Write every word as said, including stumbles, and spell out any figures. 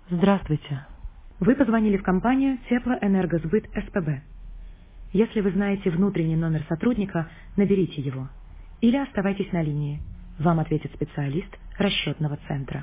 Здравствуйте. Вы позвонили в компанию Теплоэнергосбыт СПБ. Если вы знаете внутренний номер сотрудника, наберите его. Или оставайтесь на линии. Вам ответит специалист расчетного центра.